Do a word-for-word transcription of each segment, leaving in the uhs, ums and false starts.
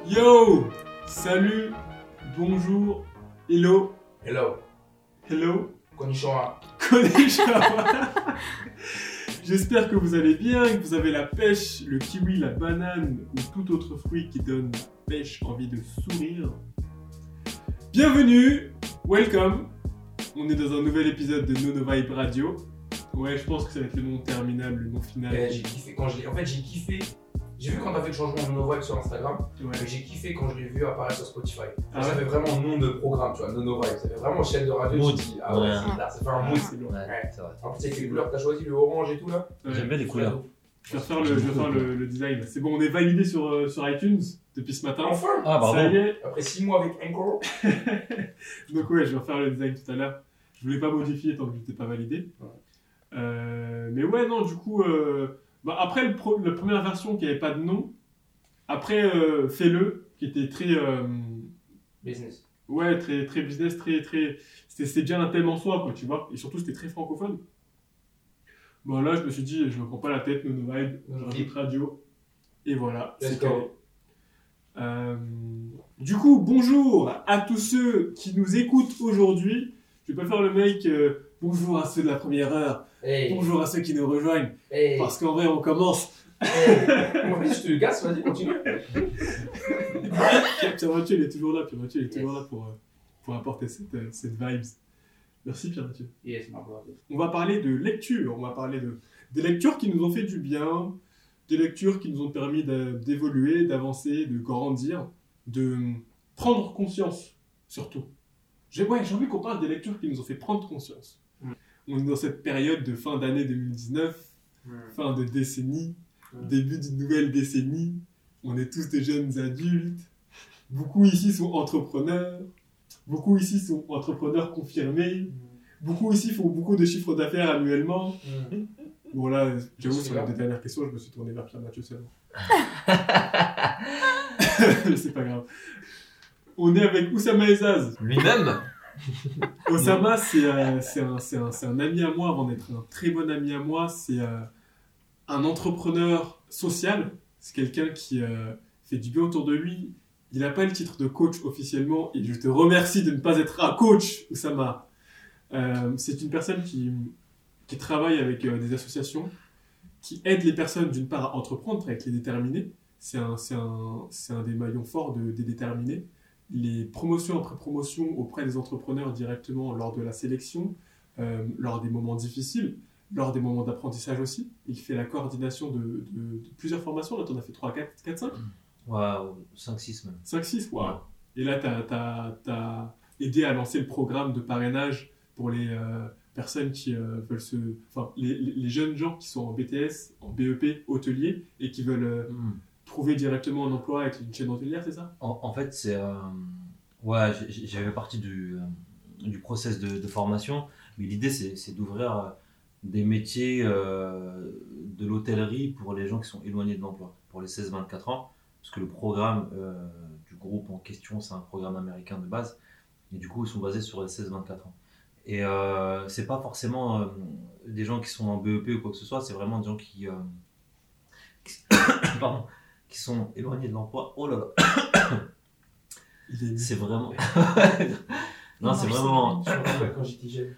Yo! Salut, bonjour, hello, Hello, hello, konnichiwa. konnichiwa. J'espère que vous allez bien, que vous avez la pêche, le kiwi, la banane ou tout autre fruit qui donne la pêche, envie de sourire. Bienvenue, welcome. On est dans un nouvel épisode de Nono Vibe Radio. Ouais, je pense que ça va être le nom terminal, le nom final. Eh, j'ai kiffé quand je l'ai. En fait, j'ai kiffé. J'ai vu quand t'as fait le changement de Nono Vibe sur Instagram. Ouais. Mais j'ai kiffé quand je l'ai vu apparaître sur Spotify. Ah ça ouais fait vraiment nom de programme, tu vois, Nono Vibe. Ça fait vraiment chaîne de radio. Mood. Tu te dis, ah ouais, Ouais. c'est là, ça fait un Ah, mood. c'est lourd. Ouais. C'est vrai. En plus, avec les couleurs que t'as choisi, le orange et tout là. Ouais. J'aime bien les couleurs. Je vais refaire le, je vais refaire le, le design. C'est bon, on est validé sur, euh, sur iTunes depuis ce matin. Enfin Ah, bravo. Ça y est. Après six mois avec Encore. Donc ouais, je vais refaire le design tout à l'heure. Je voulais pas modifier tant que j'étais pas validé. Ouais. Euh, mais ouais, non, du coup, euh, bah, après le pro- la première version qui avait pas de nom, après euh, Fais-le, qui était très, euh, Business. ouais, très, très business, très, très, c'était, c'était déjà un thème en soi, quoi, tu vois. Et surtout, c'était très francophone. Bon là, je me suis dit, je me prends pas la tête, Nono Vibe, je Nono rajoute Vibe. radio, et voilà. Let's c'est go. calé. Euh, du coup, bonjour à tous ceux qui nous écoutent aujourd'hui. Je vais pas faire le mec. euh, bonjour à ceux de la première heure. Hey. Bonjour à ceux qui nous rejoignent. Hey. Parce qu'en vrai, on commence. Hey. Bon, vas-y, je te gasse, vas-y, continue. Pierre Mathieu, il est toujours là. Pierre Mathieu, il est toujours Yes. là pour, euh, pour apporter cette, euh, cette vibes. Merci Pierre Mathieu. Yes, my brother. On va parler de lecture. On va parler de des lectures qui nous ont fait du bien, des lectures qui nous ont permis de- d'évoluer, d'avancer, de grandir, de prendre conscience, surtout. J'ai ouais, j'ai envie qu'on parle des lectures qui nous ont fait prendre conscience. Mm. On est dans cette période de fin d'année deux mille dix-neuf, fin de décennie, Mm. début d'une nouvelle décennie. On est tous des jeunes adultes. Beaucoup ici sont entrepreneurs. Beaucoup ici sont entrepreneurs confirmés. Beaucoup ici font beaucoup de chiffres d'affaires annuellement. Mm. Bon là, j'avoue, Je suis sur les là. deux dernières questions, je me suis tourné vers Pierre Mathieu seulement. Mais c'est pas grave. On est avec Oussama Ezaz. Lui-même. Oussama, c'est euh, c'est un, c'est un, c'est un ami à moi, avant d'être un très bon ami à moi. C'est euh, un entrepreneur social. C'est quelqu'un qui euh, fait du bien autour de lui. Il n'a pas le titre de coach officiellement et je te remercie de ne pas être un coach, Oussama. Euh, c'est une personne qui, qui travaille avec euh, des associations, qui aide les personnes d'une part à entreprendre avec les déterminés. C'est un, c'est un, c'est un des maillons forts de, des déterminés. Les promotions après promotions auprès des entrepreneurs directement lors de la sélection, euh, lors des moments difficiles, lors des moments d'apprentissage aussi. Il fait la coordination de, de, de plusieurs formations. Là, tu en as fait trois, quatre, quatre, cinq Waouh, cinq six même. cinq, six, waouh. Ouais. Et là, tu as aidé à lancer le programme de parrainage pour les euh, personnes qui euh, veulent se... Enfin, les, les- les jeunes gens qui sont en B T S, en B E P, hôtelier, et qui veulent euh, Mm. trouver directement un emploi avec une chaîne hôtelière, c'est ça? En, en fait, c'est. euh, Ouais, j'ai- j'avais partie du, euh, du process de, de formation, mais l'idée, c'est c'est d'ouvrir euh, des métiers euh, de l'hôtellerie pour les gens qui sont éloignés de l'emploi, pour les seize vingt-quatre ans, parce que le programme euh, du groupe en question, c'est un programme américain de base, et du coup, ils sont basés sur les seize vingt-quatre ans. Et euh, c'est pas forcément euh, des gens qui sont en B E P ou quoi que ce soit, c'est vraiment des gens qui, euh, qui, pardon, qui sont éloignés de l'emploi. Oh là là, Il est... c'est vraiment. non, c'est vraiment. Je me rappelle quand j'étais jeune.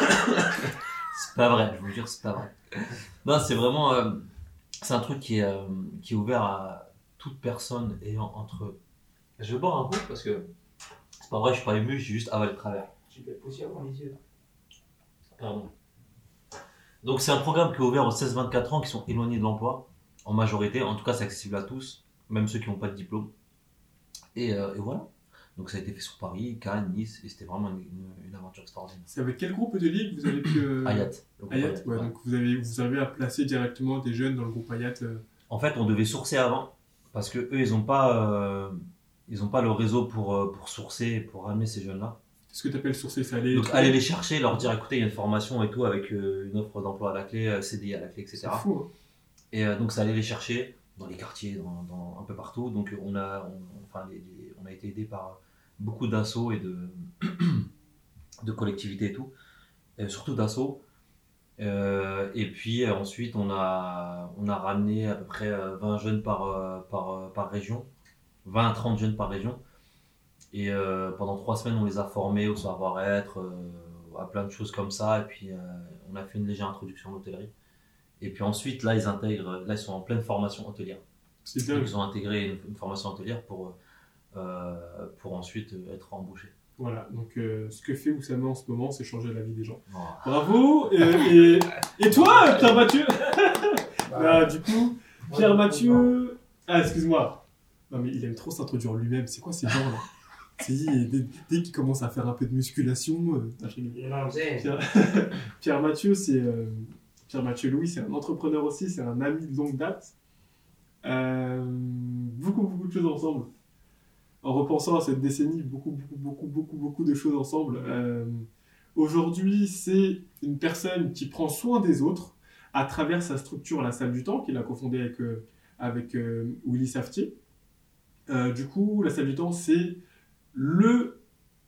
C'est pas vrai, je vous jure, c'est pas vrai. Non, c'est vraiment. euh, c'est un truc qui est, euh, qui est ouvert à toute personne ayant entre. Je vais boire un coup parce que c'est pas vrai, je suis pas ému, j'ai juste avalé de travers. J'ai de la poussière dans les yeux. Pardon. Donc c'est un programme qui est ouvert aux seize vingt-quatre ans qui sont éloignés de l'emploi, en majorité. En tout cas, c'est accessible à tous, même ceux qui n'ont pas de diplôme. Et, euh, et voilà. Donc ça a été fait sur Paris, Cannes, Nice, et c'était vraiment une, une- une aventure extraordinaire. C'est avec quel groupe hôtelier que vous avez pu... euh, Hayat. le groupe Hayat, Hayat, ouais, ouais. donc vous avez, vous avez à placer directement des jeunes dans le groupe Hayat. euh, En fait, on devait sourcer avant, parce que eux, ils n'ont pas, euh, ils ont pas le réseau pour, euh, pour sourcer, pour ramener ces jeunes-là. ce que tu appelles sourcer salé. Donc aller les chercher, leur dire écoutez, il y a une formation et tout, avec euh, une offre d'emploi à la clé, euh, C D I à la clé, C'est et cetera. fou, hein. Et euh, donc ça allait les chercher dans les quartiers, dans, dans- un peu partout. Donc on a, on, enfin, les- les- on a été aidé par beaucoup d'assauts et de, de collectivités et tout, et surtout d'assauts. Euh, et puis euh, ensuite on a, on a ramené à peu près euh, vingt jeunes par, euh, par, euh, par région, vingt à trente jeunes par région. Et euh, pendant trois semaines, on les a formés au savoir-être, euh, à plein de choses comme ça. Et puis, euh, on a fait une légère introduction à l'hôtellerie. Et puis ensuite, là, ils intègrent, là, ils sont en pleine formation hôtelière. C'est Donc, dingue. ils ont intégré une, une formation hôtelière pour, euh, pour ensuite être embauchés. Voilà, donc euh, ce que fait Oussama en ce moment, c'est changer la vie des gens. Oh. Bravo. Et, et, et toi, Pierre Mathieu? Bah, du coup, Pierre Mathieu. Ah, excuse-moi. Non, mais il aime trop s'introduire lui-même. C'est quoi ces gens-là? C'est dès, dès qu'il commence à faire un peu de musculation. Euh, ah, je rigole. Non, c'est... Pierre, Pierre Mathieu, c'est euh, Pierre Mathieu Louis, c'est un entrepreneur aussi, c'est un ami de longue date. Euh, beaucoup, beaucoup de choses ensemble. En repensant à cette décennie, beaucoup, beaucoup, beaucoup, beaucoup, beaucoup de choses ensemble. Euh, aujourd'hui, c'est une personne qui prend soin des autres à travers sa structure, la Salle du Temps, qu'il a cofondée avec, euh, avec euh, Willy Saftier. Euh, du coup, la Salle du Temps, c'est le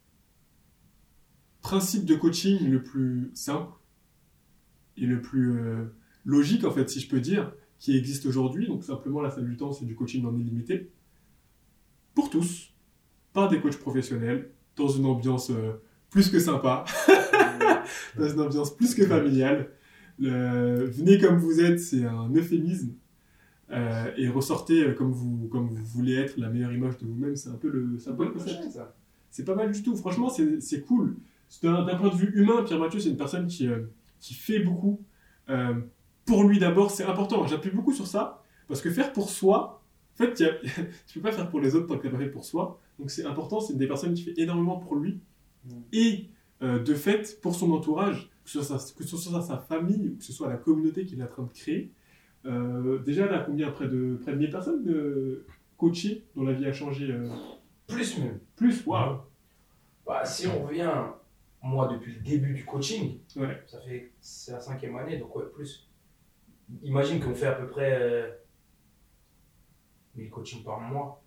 principe de coaching le plus simple et le plus euh, logique, en fait, si je peux dire, qui existe aujourd'hui. Donc, simplement, la Salle du Temps, c'est du coaching non illimité. Pour tous, par des coachs professionnels, dans une ambiance euh, plus que sympa, dans une ambiance plus que familiale. Le... Venez comme vous êtes, c'est un euphémisme. Euh, et ressortez euh, comme, vous, comme vous voulez être, la meilleure image de vous-même, c'est un peu le, c'est un peu le concept. ça. C'est pas mal du tout, franchement, c'est, c'est cool. D'un, d'un point de vue humain, Pierre Mathieu, c'est une personne qui, euh, qui fait beaucoup. Euh, pour lui d'abord, c'est important. J'appuie beaucoup sur ça, parce que faire pour soi, en fait, y a, tu peux pas faire pour les autres tant que tu n'as pas fait pour soi. Donc c'est important, c'est une des personnes qui fait énormément pour lui. Mmh. Et euh, de fait, pour son entourage, que ce, soit sa, que ce soit sa famille, ou que ce soit la communauté qu'il est en train de créer. Euh, déjà, là, combien près de, près de mille personnes de coachées dont la vie a changé euh... Plus même. Plus, waouh. Bah, si on revient, moi, depuis le début du coaching, ouais. ça fait, c'est la cinquième année, donc ouais, plus. Imagine qu'on fait à peu près euh, mille coachings par mois.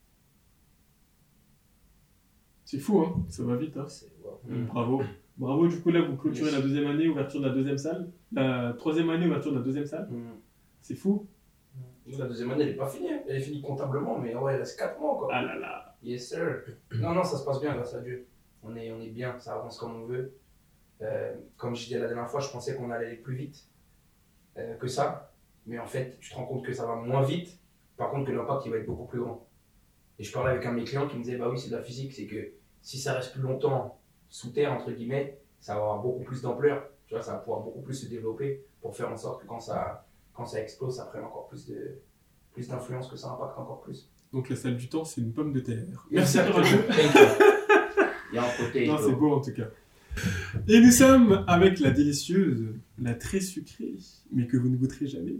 C'est fou, hein, ça va vite. Hein. C'est, wow. mmh. Bravo. Bravo, du coup, là, vous clôturez yes. la deuxième année, ouverture de la deuxième salle. La troisième année, ouverture de la deuxième salle. Mmh. C'est fou. La deuxième année, elle n'est pas finie. Elle est finie comptablement, mais ouais, il reste quatre mois, quoi. Ah là là. Yes, sir. Non, non, ça se passe bien, grâce à Dieu. On est, on est bien, ça avance comme on veut. Euh, comme je disais la dernière fois, je pensais qu'on allait aller plus vite euh, que ça. Mais en fait, tu te rends compte que ça va moins vite. Par contre, que l'impact, il va être beaucoup plus grand. Et je parlais avec un de mes clients qui me disait, bah oui, c'est de la physique. C'est que si ça reste plus longtemps sous terre, entre guillemets, ça va avoir beaucoup plus d'ampleur. Tu vois, ça va pouvoir beaucoup plus se développer pour faire en sorte que quand ça, quand ça explose, ça prenne encore plus, de, plus d'influence, que ça impacte encore plus. Donc la salle du temps, c'est une pomme de terre. Merci à toi. Il y a un côté. Non, c'est beau en tout cas. Et nous sommes avec la délicieuse, la très sucrée, mais que vous ne goûterez jamais.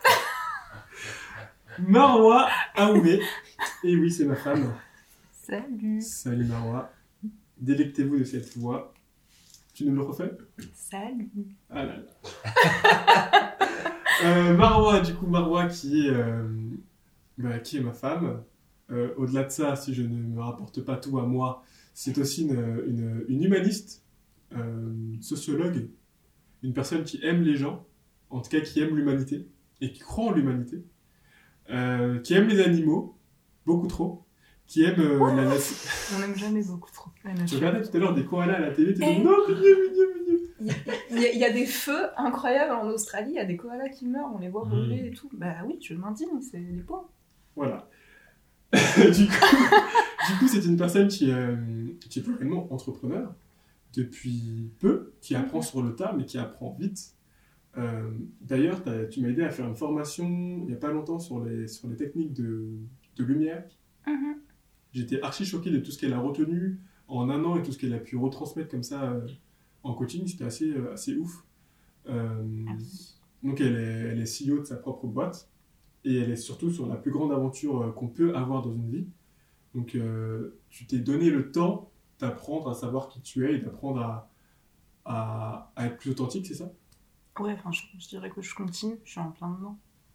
Marwa Aoumé. Et oui, c'est ma femme. Salut. Salut Marwa. Délectez-vous de cette voix. Tu nous le refais? Salut. Ah là là. euh, Marwa, du coup, Marwa qui est, euh, bah, qui est ma femme. Euh, au-delà de ça, si je ne me rapporte pas tout à moi, c'est aussi une, une, une humaniste, euh, sociologue, une personne qui aime les gens, en tout cas qui aime l'humanité, et qui croit en l'humanité, euh, qui aime les animaux, beaucoup trop, qui aime euh, la nature. On n'aime jamais beaucoup trop la nature. Tu regardais tout à l'heure des koalas à la télé, tu dis non, mignon, mignon, mignon. Il y, a, il y a des feux incroyables en Australie, il y a des koalas qui meurent, on les voit brûler mmh. et tout. Bah oui, je le m'indigne, c'est des pauvres. Voilà. du, coup, du coup, c'est une personne qui, euh, qui est vraiment entrepreneur depuis peu, qui apprend mmh. sur le tas, mais qui apprend vite. Euh, d'ailleurs, tu m'as aidé à faire une formation il n'y a pas longtemps sur les, sur les techniques de, de lumière. Mmh. J'étais archi choqué de tout ce qu'elle a retenu en un an et tout ce qu'elle a pu retransmettre comme ça euh, en coaching. C'était assez, euh, assez ouf. Euh, donc, elle est, elle est C E O de sa propre boîte. Et elle est surtout sur la plus grande aventure qu'on peut avoir dans une vie. Donc, euh, tu t'es donné le temps d'apprendre à savoir qui tu es et d'apprendre à, à, à être plus authentique, c'est ça? Ouais, enfin, je, je dirais que je continue, je suis en plein dedans.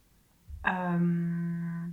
Euh...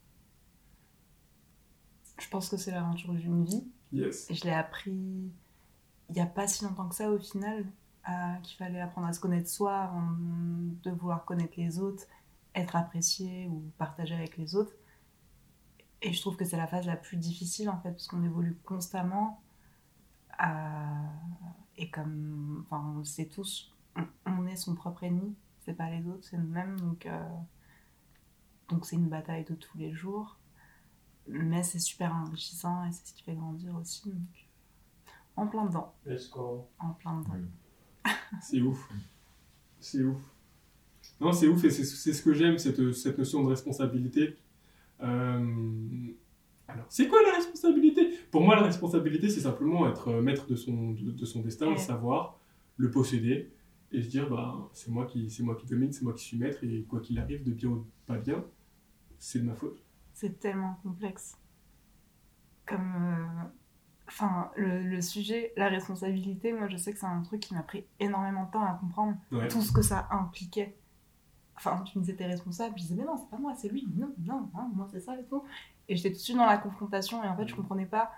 Je pense que c'est l'aventure d'une vie. Yes. Et je l'ai appris il n'y a pas si longtemps que ça, au final, à, qu'il fallait apprendre à se connaître soi avant de vouloir connaître les autres, être apprécié ou partager avec les autres. et je trouve que c'est la phase la plus difficile en fait, parce qu'on évolue constamment. Euh, et comme, enfin, on le sait tous, on, on est son propre ennemi, c'est pas les autres, c'est nous-mêmes. Donc, euh, donc c'est une bataille de tous les jours. Mais c'est super enrichissant et c'est ce qui fait grandir aussi. Donc, en plein dedans. Let's go. En plein dedans. C'est ouf. C'est ouf. Non, c'est ouf et c'est, c'est ce que j'aime, cette, cette notion de responsabilité. Euh... Alors, c'est quoi la responsabilité ? Pour moi, la responsabilité, c'est simplement être maître de son, de, de son destin, Ouais. le savoir, le posséder et se dire, bah, c'est moi qui, c'est moi qui domine, c'est moi qui suis maître et quoi qu'il arrive, de bien ou de pas bien, c'est de ma faute. C'est tellement complexe. Comme. euh, Enfin, le, le sujet, la responsabilité, moi je sais que c'est un truc qui m'a pris énormément de temps à comprendre. Ouais. Tout ce que ça impliquait. Enfin, tu me disais t'es responsable, je disais mais non, c'est pas moi, c'est lui. Non, non, non, moi c'est ça et tout. Et j'étais tout de suite dans la confrontation et en fait je comprenais pas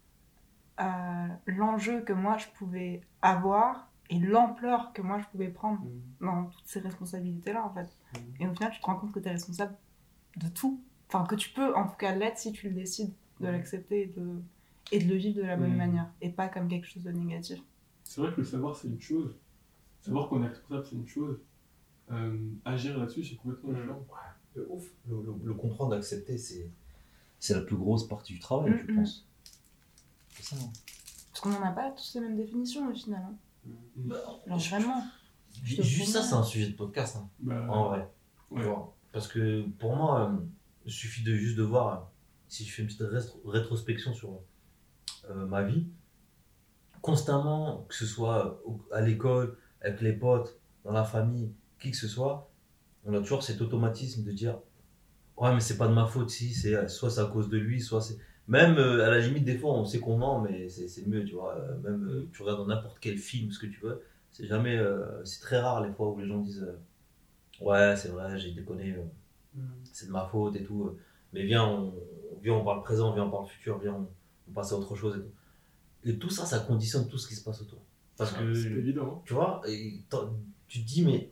euh, l'enjeu que moi je pouvais avoir et l'ampleur que moi je pouvais prendre Mm. dans toutes ces responsabilités-là en fait. Mm. Et au final, tu te rends compte que tu es responsable de tout. Enfin, que tu peux en tout cas l'être si tu le décides de l'accepter et de, et de le vivre de la bonne Mm. manière et pas comme quelque chose de négatif. C'est vrai que le savoir, c'est une chose. Savoir qu'on est responsable, c'est une chose. Euh, agir là-dessus, c'est complètement Mm. différent. De ouf. Le, le- le comprendre, accepter, c'est, c'est la plus grosse partie du travail, Mm, je mm. pense. C'est ça. hein. Parce qu'on n'en a pas tous les mêmes définitions au final. hein. Mm. Genre vraiment. Je te Juste ça, promets. c'est un sujet de podcast, hein, Bah, en vrai. ouais. Tu vois. Parce que pour moi, euh, il suffit de juste de voir, euh, si je fais une petite rétro- rétrospection sur euh, ma vie, constamment, que ce soit au- à l'école, avec les potes, dans la famille, qui que ce soit, on a toujours cet automatisme de dire ouais, mais c'est pas de ma faute, si, c'est, soit c'est à cause de lui, soit c'est. Même euh, à la limite, des fois, on sait qu'on ment, mais c'est, c'est mieux, tu vois. Euh, même euh, tu regardes dans n'importe quel film, ce que tu veux, c'est jamais. euh, c'est très rare les fois où les gens disent euh, ouais, c'est vrai, j'ai déconné, euh, Mm. c'est de ma faute et tout. euh, Mais viens, on, viens, on parle présent, viens, on parle futur, viens, on, on passe à autre chose et tout. Et tout ça, ça conditionne tout ce qui se passe autour. Parce que, C'est pas évident. tu vois, et t'en- tu te dis, mais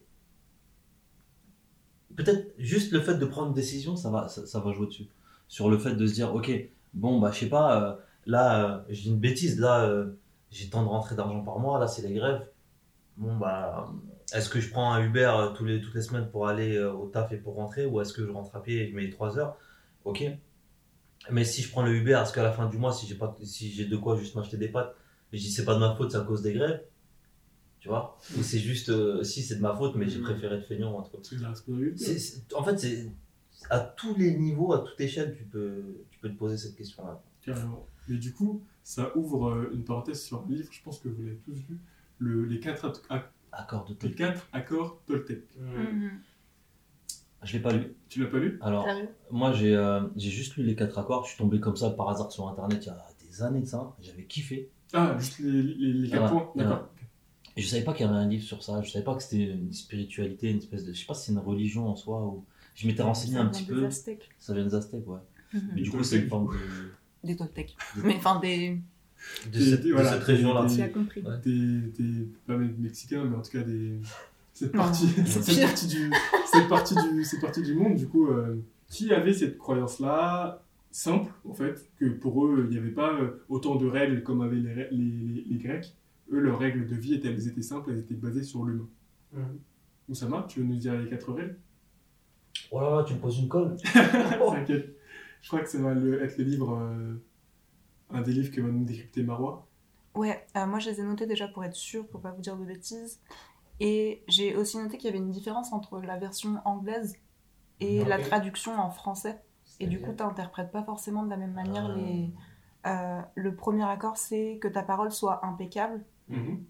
peut-être juste le fait de prendre une décision, ça va, ça, ça va jouer dessus. Sur le fait de se dire, ok, bon, bah, je sais pas, euh, là, euh, je dis une bêtise, là, euh, j'ai tant de rentrées d'argent par mois, là, c'est les grèves. Bon, bah, est-ce que je prends un Uber euh, tous les, toutes les semaines pour aller euh, au taf et pour rentrer, ou est-ce que je rentre à pied et je mets trois heures? Ok. Mais si je prends le Uber, est-ce qu'à la fin du mois, si j'ai pas, si j'ai de quoi juste m'acheter des pâtes, je dis c'est pas de ma faute, c'est à cause des grèves, tu vois? Ou c'est juste, euh, si c'est de ma faute, mais j'ai préféré être feignant ou un truc comme ça. C'est de la responsabilité. C'est- c'est- En fait, c'est à tous les niveaux, à toute échelle, tu peux, tu peux te poser cette question-là. Carrément. Mais du coup, ça ouvre euh, une parenthèse sur un livre, je pense que vous l'avez tous vu, le, les, quatre at- ac- Accord de les Tolkien. quatre accords Toltec. Mm. Mhm. Je l'ai pas lu. Tu l'as pas lu ? Alors, T'as vu ? moi, j'ai euh, j'ai juste lu les quatre accords. Je suis tombé comme ça par hasard sur Internet il y a des années de ça. J'avais kiffé. Ah, juste les, les, les quatre Ouais, points, d'accord. Et je savais pas qu'il y avait un livre sur ça. Je savais pas que c'était une spiritualité, une espèce de. Je sais pas si c'est une religion en soi ou. Je m'étais renseigné Ça un vient petit des peu. Aztèques. Ça vient des Aztèques, ouais. Mhm. Mais du Des coup, c'est Toltec, une forme Des Toltecs. de, Mais enfin, des. de, Des- cette, des- de voilà, cette région-là. des- Tu as compris. Ouais. Des, des, pas même mexicains, mais en tout cas des. Cette Non, partie, c'est cette pire. partie, du, cette, partie du, cette partie du monde, du coup, euh, qui avait cette croyance-là, simple, en fait, que pour eux, il n'y avait pas euh, autant de règles comme avaient les, rè- les, les, les Grecs. Eux, leurs règles de vie, étaient, elles étaient simples, elles étaient basées sur l'humain. Mm. Oussama, tu veux nous dire les quatre règles? Oh là là, tu me poses une colle. T'inquiète. Je crois que ça va le- être le livre, euh, un des livres que va nous décrypter Marois. Ouais, euh, moi je les ai notés déjà pour être sûre, pour pas vous dire de bêtises. Et j'ai aussi noté qu'il y avait une différence entre la version anglaise et Ok. la traduction en français. Et du C'est-à-dire coup, t'interprètes pas forcément de la même manière Ah. les. Euh, le premier accord, c'est que ta parole soit impeccable. Mhm.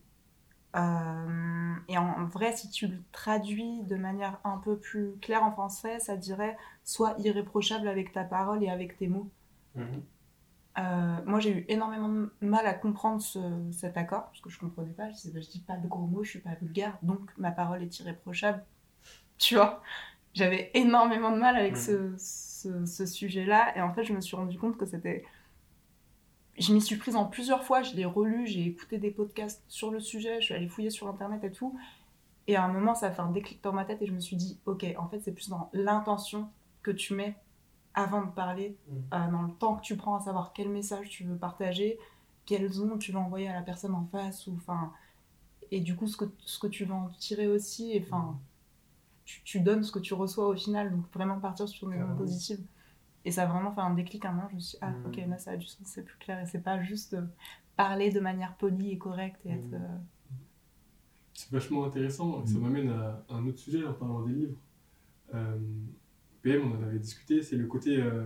Euh, et en vrai, si tu le traduis de manière un peu plus claire en français, ça dirait sois irréprochable avec ta parole et avec tes mots. Mhm. Euh, moi, j'ai eu énormément de mal à comprendre ce- cet accord, parce que je comprenais pas. Je disais, bah, je dis pas de gros mots, je suis pas vulgaire, donc ma parole est irréprochable. Tu vois, j'avais énormément de mal avec ce, ce, ce sujet-là, et en fait, je me suis rendu compte que c'était. Je m'y suis prise en plusieurs fois, je l'ai relu, j'ai écouté des podcasts sur le sujet, je suis allée fouiller sur internet et tout. Et à un moment, ça a fait un déclic dans ma tête et je me suis dit, ok, en fait, c'est plus dans l'intention que tu mets avant de parler, Mm. euh, dans le temps que tu prends à savoir quel message tu veux partager, quelles ondes tu veux envoyer à la personne en face, ou, enfin, et du coup ce que, ce que tu vas en tirer aussi, et, enfin, tu, tu donnes ce que tu reçois au final, donc vraiment partir sur des ondes positives. Et ça a vraiment fait un déclic à un moment, je me suis dit, ah Mm. ok, là ça a du sens, c'est plus clair, et c'est pas juste euh, parler de manière polie et correcte, et être... Mm. euh, C'est vachement intéressant et ça Mm. m'amène à un autre sujet en parlant des livres. Euh, P M, on en avait discuté, c'est le côté. Euh,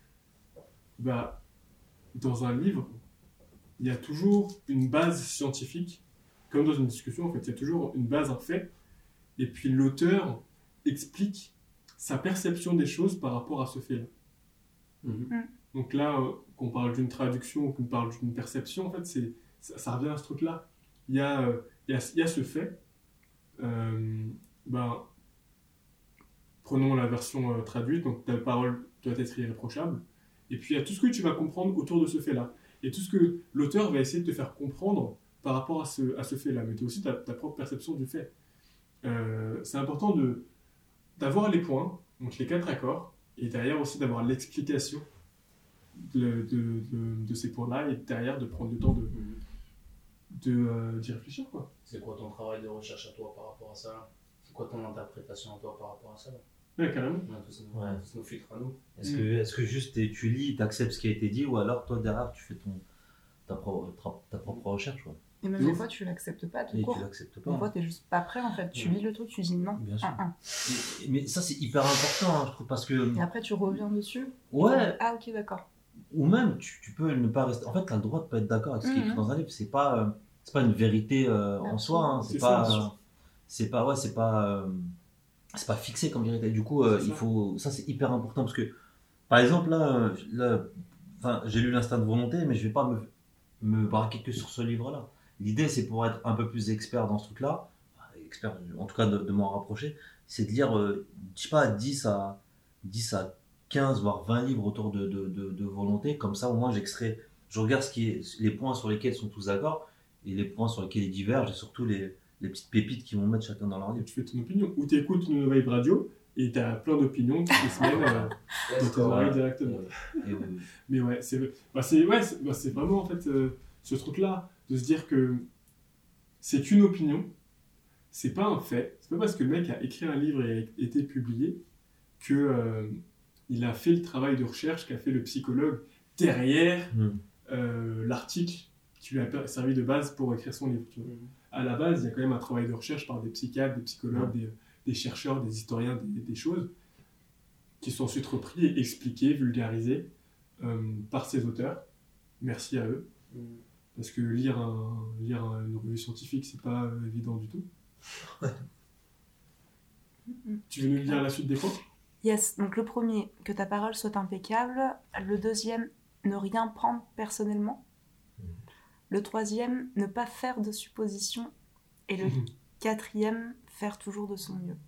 bah, dans un livre, il y a toujours une base scientifique, comme dans une discussion, en fait, il y a toujours une base, un fait, et puis l'auteur explique sa perception des choses par rapport à ce fait-là. Mhm. Donc là, euh, qu'on parle d'une traduction ou qu'on parle d'une perception, en fait, c'est, ça, ça revient à ce truc-là. Il y a, euh, il y a, il y a ce fait. Euh, ben, prenons la version euh, traduite, donc ta parole doit être irréprochable. Et puis il y a tout ce que tu vas comprendre autour de ce fait-là. Et tout ce que l'auteur va essayer de te faire comprendre par rapport à ce, à ce fait-là. Mais tu as aussi ta, ta propre perception du fait. Euh, c'est important de, d'avoir les points, donc les quatre accords, et derrière aussi d'avoir l'explication de, de, de, de ces points-là, et derrière de prendre le temps de, Mhm. de, euh, d'y réfléchir, quoi. C'est quoi ton travail de recherche à toi par rapport à ça? C'est quoi ton interprétation à toi par rapport à ça? Ouais, carrément. On a tous nos, Ouais. tous nos filtres à nous. Est-ce Mm. que, est-ce que juste t'es- tu lis, tu acceptes ce qui a été dit, ou alors toi derrière tu fais ton, ta, propre, ta, ta propre recherche, quoi. Et même Ouf. des fois, tu l'acceptes pas tout Et court. tu l'acceptes pas. Des fois, t'es juste pas prêt en fait. Tu Ouais. lis le truc, tu dis non. Bien sûr. un, un. Et- mais ça c'est hyper important, hein, je trouve, parce que Et après, tu reviens dessus. ouais, Ah, ok, d'accord. ou même tu, tu peux ne pas rester. En fait, tu as le droit de pas être d'accord avec ce qui est écrit Mhm. dans un livre. C'est pas, euh, c'est pas une vérité euh, en Absolument. soi. Hein. C'est C'est pas, ça. euh, c'est pas, ouais, c'est pas, euh, c'est pas fixé comme vérité. Du coup, euh, C'est il ça. faut, ça c'est hyper important parce que, par exemple là, euh, là, enfin, j'ai lu l'instinct de volonté, mais je vais pas me, me braquer que sur ce livre-là. L'idée, c'est pour être un peu plus expert dans ce truc-là, enfin, expert, en tout cas de, de m'en rapprocher, c'est de lire, euh, je sais pas, dix à quinze voire vingt livres autour de, de, de, de volonté. Comme ça, au moins, j'extrais, je regarde ce qui est, les points sur lesquels ils sont tous d'accord et les points sur lesquels ils divergent et surtout les, les petites pépites qu'ils vont mettre chacun dans leur Et livre. tu fais ton opinion. Ou tu écoutes une Vibe Radio et tu as plein d'opinions toutes les semaines euh, dans tes oreilles directement. Et, oui, oui. Mais ouais, c'est, bah c'est, ouais, c'est, bah c'est vraiment en fait euh, ce truc-là, de se dire que c'est qu'une opinion, c'est pas un fait. C'est pas parce que le mec a écrit un livre et a été publié que euh, il a fait le travail de recherche qu'a fait le psychologue derrière Mm. euh, l'article qui lui a per- servi de base pour écrire son livre. Tu vois. À la base, il y a quand même un travail de recherche par des psychiatres, des psychologues, des, des chercheurs, des historiens, des, des choses qui sont ensuite repris et expliqués, vulgarisés euh, par ces auteurs. Merci à eux. Mhm. Parce que lire, un, lire un- une revue scientifique, c'est pas euh, évident du tout. Mhm. Tu veux nous lire la suite des points? Yes, donc le premier, que ta parole soit impeccable. Le deuxième, ne rien prendre personnellement. Le troisième, ne pas faire de suppositions. Et le quatrième, faire toujours de son mieux.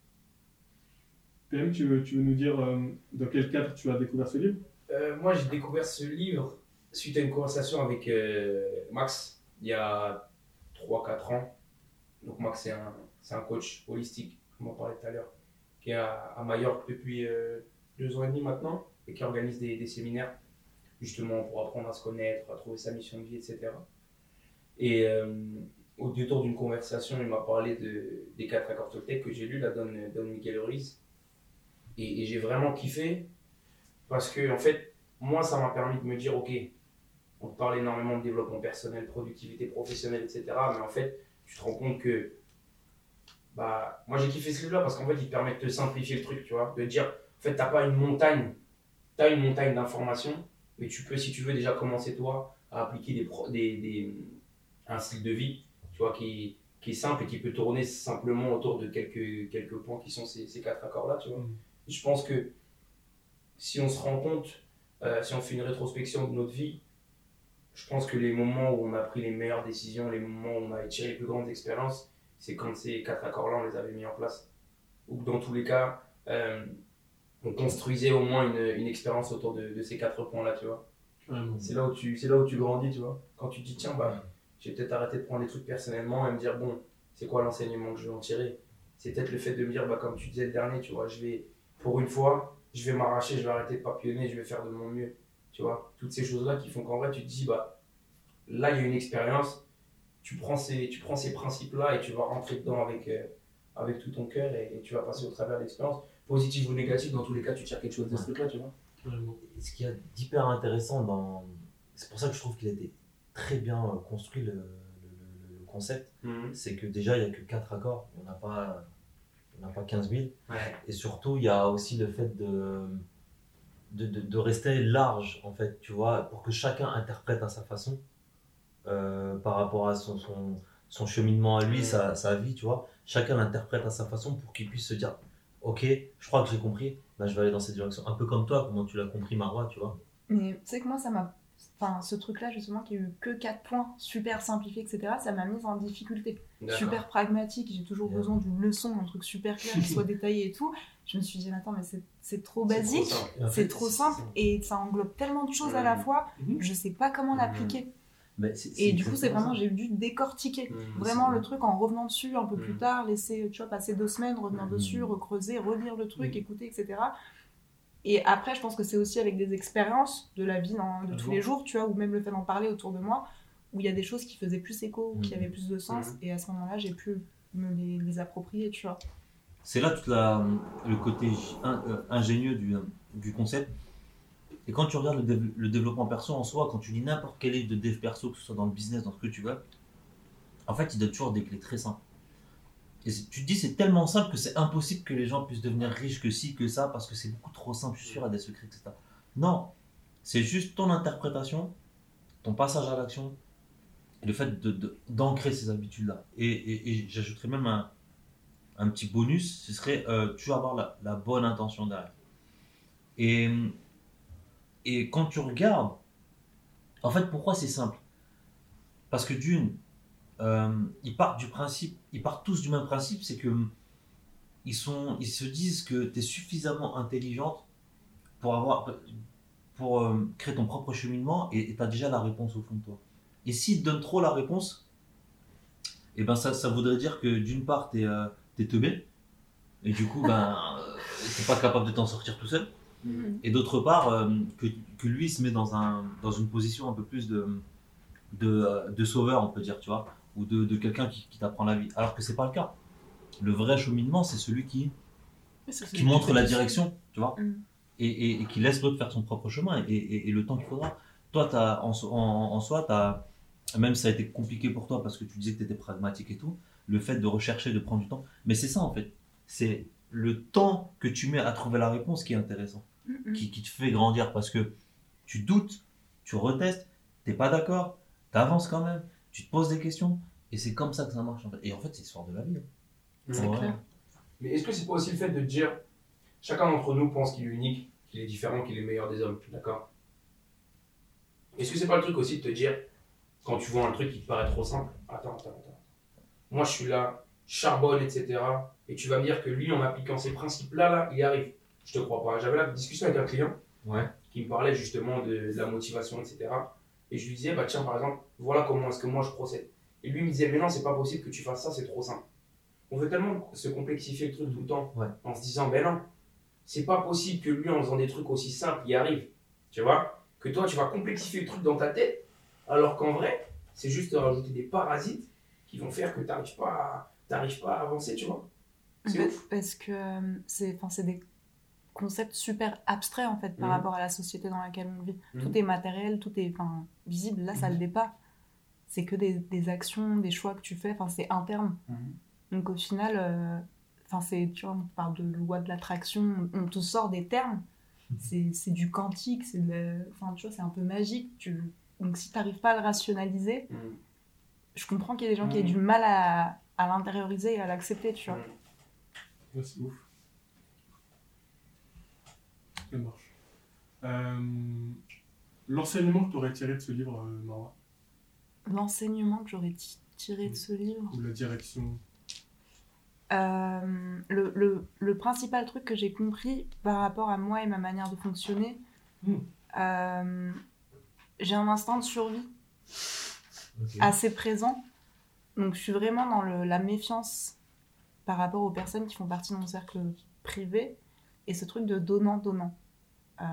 P M, tu veux, tu veux nous dire euh, dans quel cadre tu as découvert ce livre? Euh, moi, j'ai découvert ce livre suite à une conversation avec euh, Max il y a trois quatre ans. Donc, Max, c'est un, c'est un coach holistique, comme on parlait tout à l'heure, qui est à, à Majorque depuis euh, deux ans et demi maintenant et qui organise des, des séminaires justement pour apprendre à se connaître, à trouver sa mission de vie, et cetera. Et euh, au détour d'une conversation, il m'a parlé de, des quatre accords Toltec que j'ai lu, la Don, Don Miguel Ruiz. Et, et j'ai vraiment kiffé parce que, en fait, moi, ça m'a permis de me dire, ok, on te parle énormément de développement personnel, productivité professionnelle, et cetera. Mais en fait, tu te rends compte que, bah, moi j'ai kiffé ce livre-là parce qu'en fait, il te permet de te simplifier le truc, tu vois, de dire, en fait, t'as pas une montagne, t'as une montagne d'informations, mais tu peux, si tu veux, déjà commencer toi à appliquer des, pro- des, des, un style de vie, tu vois, qui, qui est simple et qui peut tourner simplement autour de quelques, quelques points qui sont ces, ces quatre accords-là, tu vois. Mm. Et je pense que si on se rend compte, euh, si on fait une rétrospection de notre vie, je pense que les moments où on a pris les meilleures décisions, les moments où on a tiré les plus grandes expériences, c'est quand ces quatre accords-là, on les avait mis en place. Ou que dans tous les cas, euh, on construisait au moins une, une expérience autour de, de ces quatre points-là, tu vois. Carrément. C'est là où tu, c'est là où tu grandis, tu vois. Quand tu te dis, tiens, bah, j'ai peut-être arrêté de prendre les trucs personnellement et me dire, bon, c'est quoi l'enseignement que je vais en tirer? C'est peut-être le fait de me dire, bah, comme tu disais le dernier, tu vois, je vais, pour une fois, je vais m'arracher, je vais arrêter de papillonner, je vais faire de mon mieux. Tu vois, toutes ces choses-là qui font qu'en vrai, tu te dis, bah, là, il y a une expérience, tu prends ces, tu prends ces principes-là et tu vas rentrer dedans avec, euh, avec tout ton cœur et, et tu vas passer au travers de l'expérience. Positif ou négatif, dans tous les cas, tu tires quelque chose de ce truc-là, tu vois. Vraiment. Et ce qu'il y a d'hyper intéressant dans. C'est pour ça que je trouve qu'il a été très bien euh, construit le, le, le- le concept. Mhm. C'est que déjà, il n'y a que quatre accords, on n'a pas, on n'a pas quinze mille. Ouais. Et surtout, il y a aussi le fait de, de, de, de rester large, en fait, tu vois, pour que chacun interprète à sa façon, euh, par rapport à son, son, son cheminement à lui, Mhm. sa, sa vie, tu vois. Chacun l'interprète à sa façon pour qu'il puisse se dire, ok, je crois que j'ai compris, bah, je vais aller dans cette direction. Un peu comme toi, comment tu l'as compris, Marois, tu vois. Mais tu sais que moi, ça m'a. Enfin, ce truc-là, justement, qui a eu que quatre points, super simplifiés, et cetera, ça m'a mise en difficulté. D'accord. Super pragmatique, j'ai toujours Yeah. besoin d'une leçon, un truc super clair, qui soit détaillé et tout. Je me suis dit, mais attends, mais c'est c'est trop C'est trop basique, simple. Et en c'est fait, trop c'est- simple, c'est- et ça englobe tellement de choses à la Mhm. fois, Mhm. je sais pas comment Mhm. l'appliquer. Mais c'est- Et c'est du coup, c'est exactement vraiment, ça. j'ai dû décortiquer. Mhm. Vraiment c'est- le truc en revenant dessus un peu plus Mhm. tard, laisser, tu vois, passer deux semaines, revenir Mhm. dessus, recreuser, relire le truc, Mhm. écouter, et cetera. Et après, je pense que c'est aussi avec des expériences de la vie dans- de Ah tous bon. les jours, tu vois, ou même le fait d'en parler autour de moi, où il y a des choses qui faisaient plus écho, ou qui Mhm. avaient plus de sens, Mhm. et à ce moment-là, j'ai pu me les, les approprier, tu vois. C'est là tout la, le côté in- euh, ingénieux du, du concept. Et quand tu regardes le, dév- le développement perso en soi, quand tu lis n'importe quel livre de dev perso, que ce soit dans le business, dans ce que tu veux, en fait, il donne toujours des clés très simples. Et c'est- tu te dis, c'est tellement simple que c'est impossible que les gens puissent devenir riches, que ci, que ça, parce que c'est beaucoup trop simple, je suis sûr, il y a des secrets, et cetera. Non, c'est juste ton interprétation, ton passage à l'action, et le fait de- de- d'ancrer ces habitudes-là. Et, et- et j'ajouterais même un, un petit bonus, ce serait, euh, tu vas avoir la, la bonne intention derrière. Et, et quand tu regardes, en fait, pourquoi c'est simple? Parce que d'une, euh, ils partent du principe, ils partent tous du même principe, c'est que ils, sont, ils se disent que tu es suffisamment intelligente pour, avoir, pour euh, créer ton propre cheminement et tu as déjà la réponse au fond de toi. Et s'ils te donnent trop la réponse, et ben ça, ça voudrait dire que d'une part, tu es, euh, t'es teubé, et du coup, ben, euh, t'es pas capable de t'en sortir tout seul. Mhm. Et d'autre part, euh, que, que lui il se met dans, un, dans une position un peu plus de, de, de sauveur, on peut dire, tu vois, ou de, de quelqu'un qui, qui t'apprend la vie. Alors que c'est pas le cas. Le vrai cheminement, c'est celui qui, qui montre la direction, tu vois, Mm. et, et, et qui laisse l'autre faire son propre chemin et, et, et le temps qu'il faudra. Toi, t'as, en, so- en, en soi, t'as, même ça a été compliqué pour toi parce que tu disais que tu étais pragmatique et tout, le fait de rechercher, de prendre du temps. Mais c'est ça en fait, c'est le temps que tu mets à trouver la réponse qui est intéressant, Mm, mm. qui, qui te fait grandir parce que tu doutes, tu retestes, t'es pas d'accord, tu avances quand même, tu te poses des questions et c'est comme ça que ça marche en fait. Et en fait, c'est l'histoire de la vie. hein. C'est Ouais. clair. Mais est-ce que c'est pas aussi le fait de dire, chacun d'entre nous pense qu'il est unique, qu'il est différent, qu'il est le meilleur des hommes, d'accord? Est-ce que c'est pas le truc aussi de te dire, quand tu vois un truc qui te paraît trop simple, attends, attends, attends. Moi je suis là, je charbonne, et cetera. Et tu vas me dire que lui, en appliquant ces principes-là, là, il y arrive. Je te crois pas. J'avais la discussion avec un client Ouais. qui me parlait justement de, de la motivation, et cetera. Et je lui disais, bah tiens, par exemple, voilà comment est-ce que moi je procède. Et lui il me disait, mais non, c'est pas possible que tu fasses ça, c'est trop simple. On veut tellement se complexifier le truc tout le temps, Ouais. en se disant, ben non, c'est pas possible que lui, en faisant des trucs aussi simples, il y arrive. Tu vois? Que toi, tu vas complexifier le truc dans ta tête, alors qu'en vrai, c'est juste de rajouter des parasites qui vont faire que tu n'arrives pas, à- t'arrives pas à avancer, tu vois? C'est Pa- ouf. Parce que euh, c'est, enfin, c'est des concepts super abstraits en fait par Mhm. rapport à la société dans laquelle on vit. Mhm. Tout est matériel, tout est enfin, visible. Là, ça Mhm. le l'est pas. C'est que des, des actions, des choix que tu fais. Enfin, c'est interne. Mhm. Donc au final, euh, enfin, c'est, tu vois, on parle de loi de l'attraction. On te sort des termes. C'est, c'est du quantique. C'est de la- enfin, tu vois, c'est un peu magique. Tu... Donc si tu n'arrives pas à le rationaliser, Mhm. je comprends qu'il y ait des gens qui aient Mhm. du mal à, à l'intérioriser et à l'accepter, tu vois. Mhm. Ouais, c'est ouf. Ça marche. Euh, L'enseignement que tu aurais tiré de ce livre, euh, Marwa, L'enseignement que j'aurais ti- tiré de ce livre. ou la direction. Euh, le, le, le principal truc que j'ai compris par rapport à moi et ma manière de fonctionner, Mm. euh, j'ai un instinct de survie Ok. assez présent. Donc je suis vraiment dans le- la méfiance par rapport aux personnes qui font partie de mon cercle privé. Et ce truc de donnant-donnant. Euh,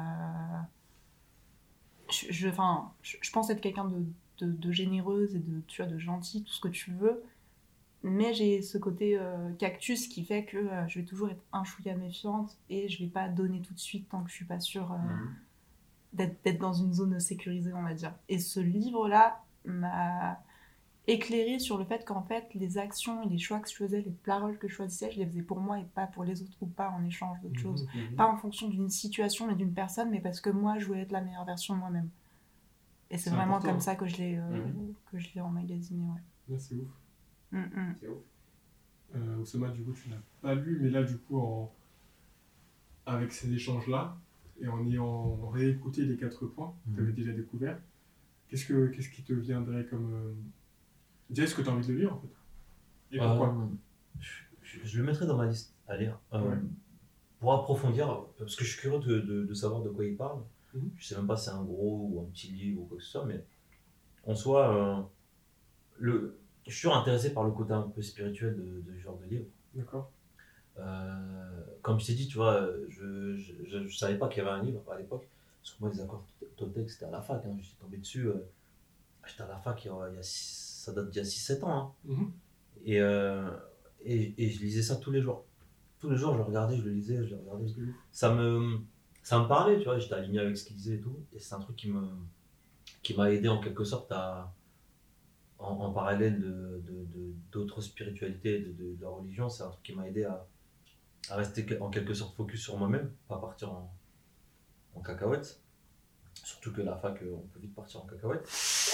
je, je, enfin, je, je pense être quelqu'un de, de, de généreuse et de, tu vois, de gentil, tout ce que tu veux. Mais j'ai ce côté euh, cactus qui fait que euh, je vais toujours être un chouïa méfiante et je vais pas donner tout de suite tant que je suis pas sûre euh, Mhm. d'être, d'être dans une zone sécurisée, on va dire. Et ce livre-là m'a éclairé sur le fait qu'en fait, les actions et les choix que je faisais, les paroles que je choisissais, je les faisais pour moi et pas pour les autres ou pas en échange d'autres Mhm. choses. Mhm. Pas en fonction d'une situation mais d'une personne, mais parce que moi, je voulais être la meilleure version de moi-même. Et c'est, C'est vraiment important. comme ça que je l'ai, euh, Mhm. que je l'ai emmagasiné, ouais. Ouais, c'est ouf. Mm, mm. C'est ouf. Euh, Oussama, du coup, tu n'as pas lu, mais là, du coup, en... avec ces échanges-là, et en ayant réécouté les quatre points que tu avais Mhm. déjà découverts, qu'est-ce, que, qu'est-ce qui te viendrait comme. Euh... Déjà, est-ce que tu as envie de le lire, en fait? Et pourquoi? Euh, je, je le mettrai dans ma liste à lire. Euh, Ouais. Pour approfondir, parce que je suis curieux de, de, de savoir de quoi il parle. Mhm. Je sais même pas si c'est un gros ou un petit livre ou quoi que ce soit, mais en soi, euh, le, je suis toujours intéressé par le côté un peu spirituel de, de ce genre de livre. D'accord. Euh, comme je t'ai dit, tu vois, je, je, je, je savais pas qu'il y avait un livre à l'époque. Parce que moi, les accords Toltec, c'était à la fac. Hein. J'étais tombé dessus. Euh, j'étais à la fac, il y a, il y a six, ça date d'il y a six sept ans. Hein. Mhm. Et, euh, et, et je lisais ça tous les jours. Tous les jours, je le regardais, je le lisais, je le regardais. C'est ouf. Ça me, ça me parlait, tu vois, j'étais aligné avec ce qu'il disait et tout. Et c'est un truc qui, me, qui m'a aidé en quelque sorte à, en, en parallèle de, de, de- d'autres spiritualités, de, de, de la religion, c'est un truc qui m'a aidé à, à rester que- en quelque sorte focus sur moi-même, pas partir en, en cacahuète. Surtout que la fac, euh, on peut vite partir en cacahuète.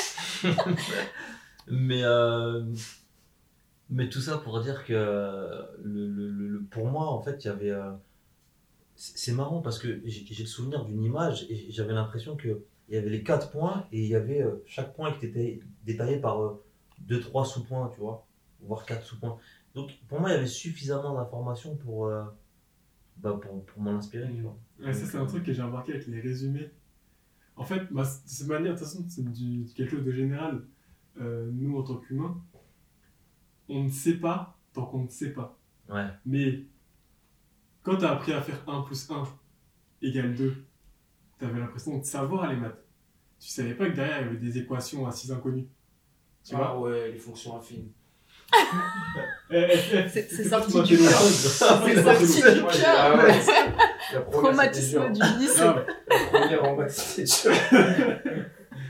mais, euh, mais tout ça pour dire que le, le- le- le- pour moi, en fait, il y avait. euh, c'est c'est marrant parce que j'ai j'ai le souvenir d'une image et j'avais l'impression qu'il y avait les quatre points et il y avait euh, chaque point qui était détaillé par euh, deux, trois sous-points, tu vois, voire quatre sous-points. Donc pour moi, il y avait suffisamment d'informations pour, euh, bah, pour, pour m'en inspirer, tu vois. Ouais, ça, c'est un truc que j'ai remarqué avec les résumés. En fait, bah, de cette manière, de toute façon, c'est du, quelque chose de général. Euh, nous, en tant qu'humains, on ne sait pas tant qu'on ne sait pas. Ouais, Mais quand tu as appris à faire un plus un égale deux, tu avais l'impression de savoir les maths. Tu savais pas que derrière, il y avait des équations à six inconnus. Tu vois? Ah ouais, les fonctions affines. Eh, eh, eh, C'est- c'est pas sorti tout du moitié cœur. loin. C'est C'est sorti sorti du Moi, j'ai- cœur. ah ouais, c'est- la première, Traumatisme c'était du dur. lycée. Ah ouais. La première en maths, c'était dur.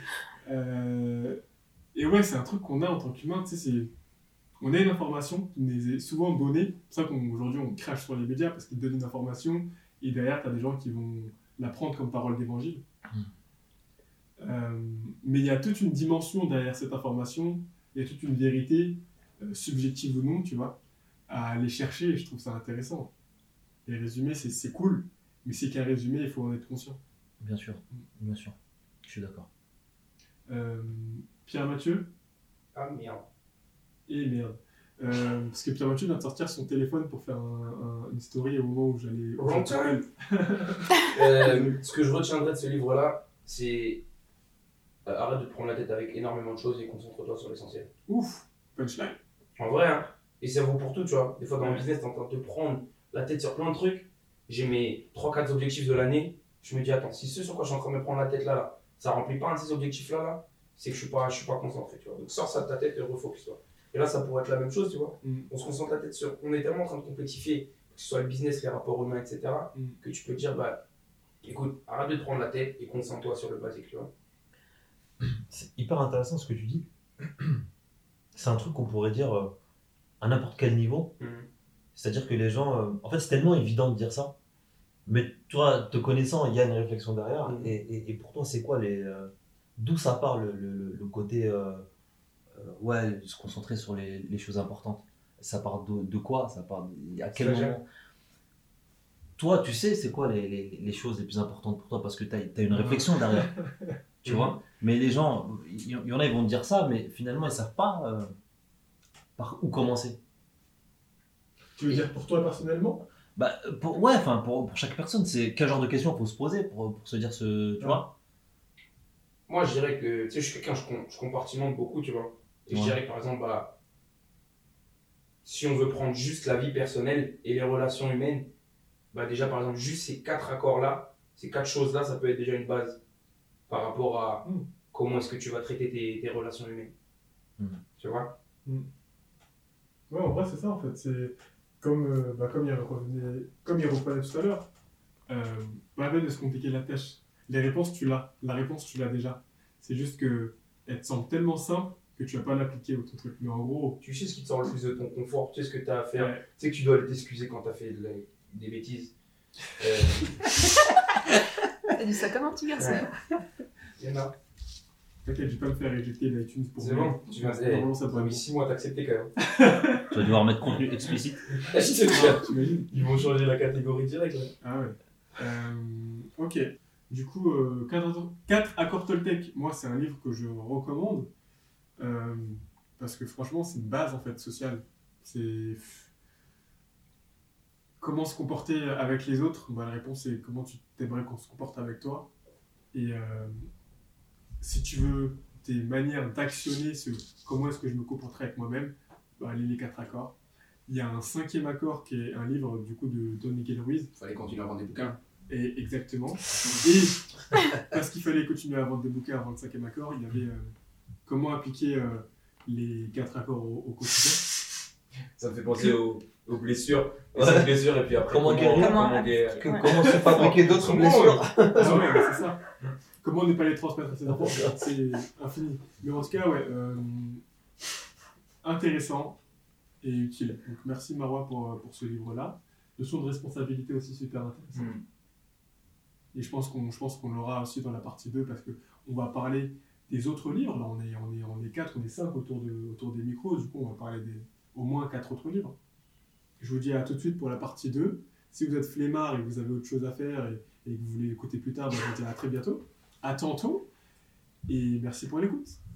Euh, Et ouais, c'est un truc qu'on a en tant qu'humain, tu sais, c'est... On a une information qui nous est souvent donnée, c'est pour ça qu'aujourd'hui on crache sur les médias parce qu'ils donnent une information et derrière tu as des gens qui vont la prendre comme parole d'évangile. Mm. Euh, mais il y a toute une dimension derrière cette information, il y a toute une vérité, euh, subjective ou non, tu vois, à aller chercher et je trouve ça intéressant. Les résumés, c'est, c'est cool, mais c'est qu'un résumé, il faut en être conscient. bien sûr, bien sûr. Je suis d'accord. Euh, Pierre Mathieu, Ah merde. et merde. Euh, parce que Pierre Mathieu vient de sortir son téléphone pour faire un- un- une story au moment où j'allais. où Wrong j'appelle. Euh, ce que je retiendrai de ce livre-là, c'est euh, arrête de te prendre la tête avec énormément de choses et concentre-toi sur l'essentiel. Ouf, punchline. En vrai, hein. Et ça vaut pour tout, tu vois. Des fois, dans le Ouais. business, t'es en train de te prendre la tête sur plein de trucs. J'ai mes trois quatre objectifs de l'année. Je me dis, attends, si ce sur quoi je suis en train de me prendre la tête là, là ça remplit pas un de ces objectifs-là, là, c'est que je suis pas, je suis pas concentré, tu vois. Donc, sors ça de ta tête et refocus-toi. Et là, ça pourrait être la même chose, tu vois. Mm. On se concentre la tête sur. On est tellement en train de complexifier, que ce soit le business, les rapports humains, et cetera, Mm. que tu peux te dire, bah, écoute, arrête de te prendre la tête et concentre-toi sur le basique, tu vois. C'est hyper intéressant ce que tu dis. C'est un truc qu'on pourrait dire euh, à n'importe quel niveau. Mm. C'est-à-dire que les gens. euh, En fait, c'est tellement évident de dire ça. Mais toi, te connaissant, il y a une réflexion derrière. Mhm. Et, et, et pour toi, c'est quoi les. euh, D'où ça part le, le, le côté. euh, euh, ouais, de se concentrer sur les, les choses importantes. Ça part de, de quoi? Ça part de- à quel Ça gère. moment? Toi, tu sais, c'est quoi les, les, les choses les plus importantes pour toi? Parce que tu as une réflexion derrière. Tu vois? Mais les gens, il y, y en a, ils vont te dire ça, mais finalement, ils savent pas euh, par où commencer. Tu veux dire pour toi personnellement? Bah, pour, ouais, enfin, pour, pour chaque personne, c'est quel genre de questions il faut se poser pour, pour se dire ce. Tu Ouais. vois? Moi, je dirais que, tu sais, je suis quelqu'un, je, com- je compartimente beaucoup, tu vois. Et je Ouais. dirais que, par exemple, bah, si on veut prendre juste la vie personnelle et les relations humaines, bah déjà, par exemple, juste ces quatre accords-là, ces quatre choses-là, ça peut être déjà une base par rapport à Mm. comment est-ce que tu vas traiter tes, tes relations humaines. Mm. Tu vois? Ouais, en vrai, c'est ça en fait. C'est comme, euh, bah, comme, il revenait, comme il reprenait tout à l'heure. Euh, pas la peine de se compliquer la tâche. Les réponses, tu l'as. La réponse, tu l'as déjà. C'est juste que elle te semble tellement simple que tu vas pas l'appliquer au ton truc. Mais en gros, Tu sais ce qui te sort le plus de ton confort, tu sais ce que tu as à faire. ouais, Tu sais que tu dois aller t'excuser quand tu as fait de la- des bêtises. Euh, T'as dit ça comme un petit garçon. Ouais. Il y en a. t'inquiète, je vais pas me faire éjecter d'iTunes pour C'est bon, tu viens Normalement, ça de doit mis six mois à t'accepter quand même. Tu vas devoir mettre contenu explicite. Je te jure. T'imagines? Ils vont changer la catégorie direct. Là. Ah ouais. Euh, ok. Du coup, euh, quatre accords Toltec, moi, c'est un livre que je recommande. euh, parce que franchement, c'est une base en fait sociale. C'est comment se comporter avec les autres. Bah, la réponse est comment tu t'aimerais qu'on se comporte avec toi. Et euh, si tu veux des manières d'actionner ce comment est-ce que je me comporterai avec moi-même, bah, lis les quatre accords. Il y a un cinquième accord qui est un livre du coup de Don Miguel Ruiz. Fallait continuer à vendre des bouquins. Et exactement. Et parce qu'il fallait continuer à vendre des bouquins avant le cinquième accord, il y avait euh, comment appliquer euh, les quatre accords au, au quotidien. Ça me fait penser aux, aux blessures. Ouais. Ouais. blessures et puis après Comment guérir, comment- guérir. Que- Ouais. Comment se fabriquer d'autres Comment, blessures? Ah ouais, mais c'est ça. Comment ne pas les transmettre à ses enfants, c'est infini. Mais en tout cas, ouais, euh, intéressant et utile. Donc merci Marois pour, pour ce livre-là. Notion de responsabilité aussi super intéressante. Hmm. Et je pense qu'on je pense qu'on l'aura aussi dans la partie deux parce qu'on va parler des autres livres. Là, on est, on est, on est quatre, on est cinq autour, de, autour des micros. Du coup, on va parler des, au moins quatre autres livres. Je vous dis à tout de suite pour la partie deux. Si vous êtes flemmard et que vous avez autre chose à faire et, et que vous voulez écouter plus tard, bah, je vous dis à très bientôt. À tantôt. Et merci pour l'écoute.